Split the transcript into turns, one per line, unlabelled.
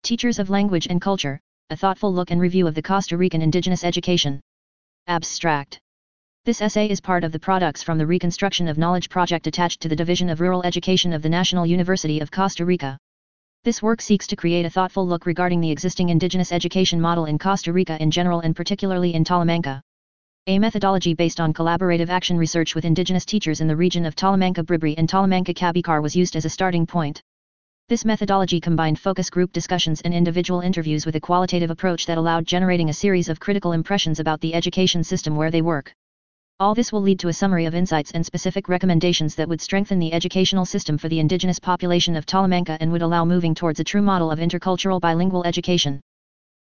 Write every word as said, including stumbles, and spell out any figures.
Teachers of Language and Culture, a thoughtful look and review of the Costa Rican indigenous education. Abstract. This essay is part of the products from the Reconstruction of Knowledge project attached to the Division of Rural Education of the National University of Costa Rica. This work seeks to create a thoughtful look regarding the existing indigenous education model in Costa Rica in general and particularly in Talamanca. A methodology based on collaborative action research with indigenous teachers in the region of Talamanca-Bribri and Talamanca-Cabicar was used as a starting point. This methodology combined focus group discussions and individual interviews with a qualitative approach that allowed generating a series of critical impressions about the education system where they work. All this will lead to a summary of insights and specific recommendations that would strengthen the educational system for the indigenous population of Talamanca and would allow moving towards a true model of intercultural bilingual education.